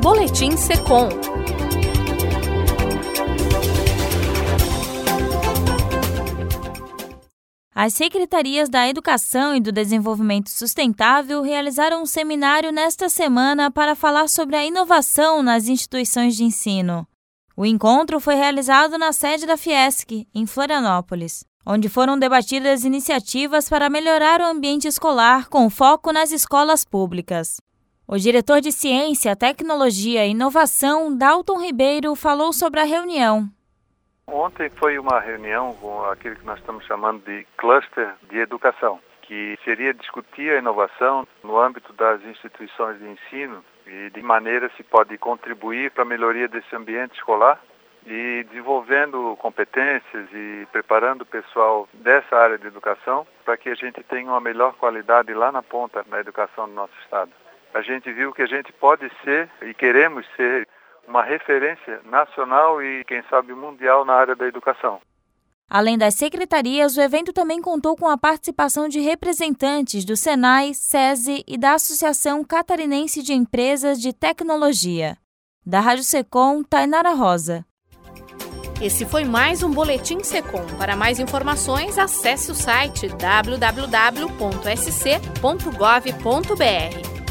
Boletim Secom. As Secretarias da Educação e do Desenvolvimento Sustentável realizaram um seminário nesta semana para falar sobre a inovação nas instituições de ensino. O encontro foi realizado na sede da Fiesc, em Florianópolis, onde foram debatidas iniciativas para melhorar o ambiente escolar com foco nas escolas públicas. O diretor de Ciência, Tecnologia e Inovação, Dalton Ribeiro, falou sobre a reunião. Ontem foi uma reunião com aquilo que nós estamos chamando de cluster de educação, que seria discutir a inovação no âmbito das instituições de ensino e de maneira se pode contribuir para a melhoria desse ambiente escolar e desenvolvendo competências e preparando o pessoal dessa área de educação para que a gente tenha uma melhor qualidade lá na ponta na educação do nosso estado. A gente viu que a gente pode ser e queremos ser uma referência nacional e, quem sabe, mundial na área da educação. Além das secretarias, o evento também contou com a participação de representantes do Senai, SESI e da Associação Catarinense de Empresas de Tecnologia. Da Rádio Secom, Tainara Rosa. Esse foi mais um Boletim Secom. Para mais informações, acesse o site www.sc.gov.br.